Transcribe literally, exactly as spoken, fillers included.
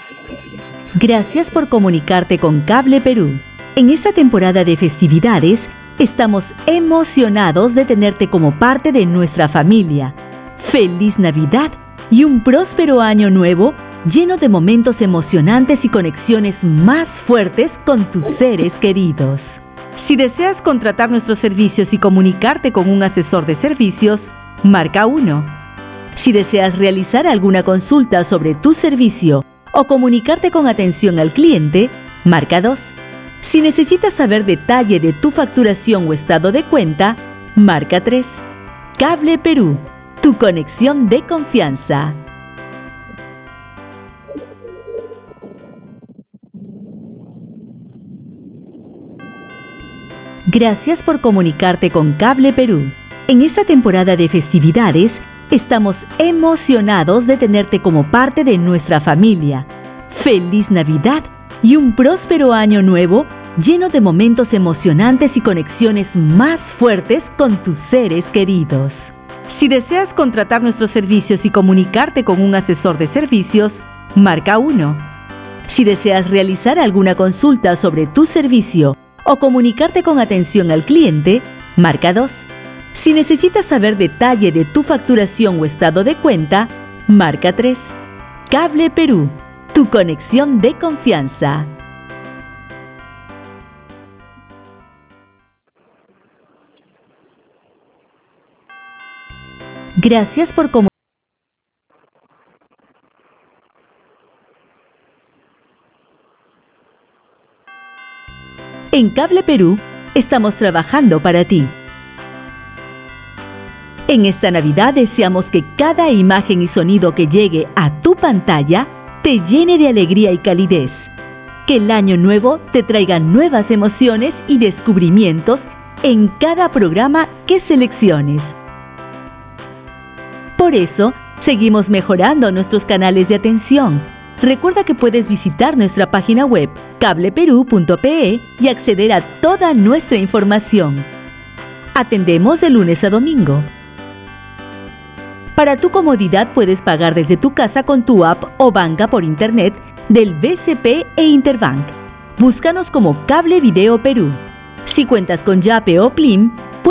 Gracias por comunicarte con Cable Perú. En esta temporada de festividades, estamos emocionados de tenerte como parte de nuestra familia. ¡Feliz Navidad y un próspero año nuevo lleno de momentos emocionantes y conexiones más fuertes con tus seres queridos! Si deseas contratar nuestros servicios y comunicarte con un asesor de servicios, marca uno. Si deseas realizar alguna consulta sobre tu servicio o comunicarte con atención al cliente, marca dos. Si necesitas saber detalle de tu facturación o estado de cuenta, marca tres. Cable Perú, tu conexión de confianza. Gracias por comunicarte con Cable Perú. En esta temporada de festividades, estamos emocionados de tenerte como parte de nuestra familia. ¡Feliz Navidad y un próspero año nuevo lleno de momentos emocionantes y conexiones más fuertes con tus seres queridos! Si deseas contratar nuestros servicios y comunicarte con un asesor de servicios, marca uno. Si deseas realizar alguna consulta sobre tu servicio o comunicarte con atención al cliente, marca dos. Si necesitas saber detalle de tu facturación o estado de cuenta, marca tres. Cable Perú, tu conexión de confianza. Gracias por comunicar. En Cable Perú, estamos trabajando para ti. En esta Navidad deseamos que cada imagen y sonido que llegue a tu pantalla te llene de alegría y calidez. Que el año nuevo te traiga nuevas emociones y descubrimientos en cada programa que selecciones. Por eso, seguimos mejorando nuestros canales de atención. Recuerda que puedes visitar nuestra página web cable perú punto pe y acceder a toda nuestra información. Atendemos de lunes a domingo. Para tu comodidad puedes pagar desde tu casa con tu app o banca por internet del B C P e Interbank. Búscanos como Cable Video Perú. Si cuentas con Yape o Plim,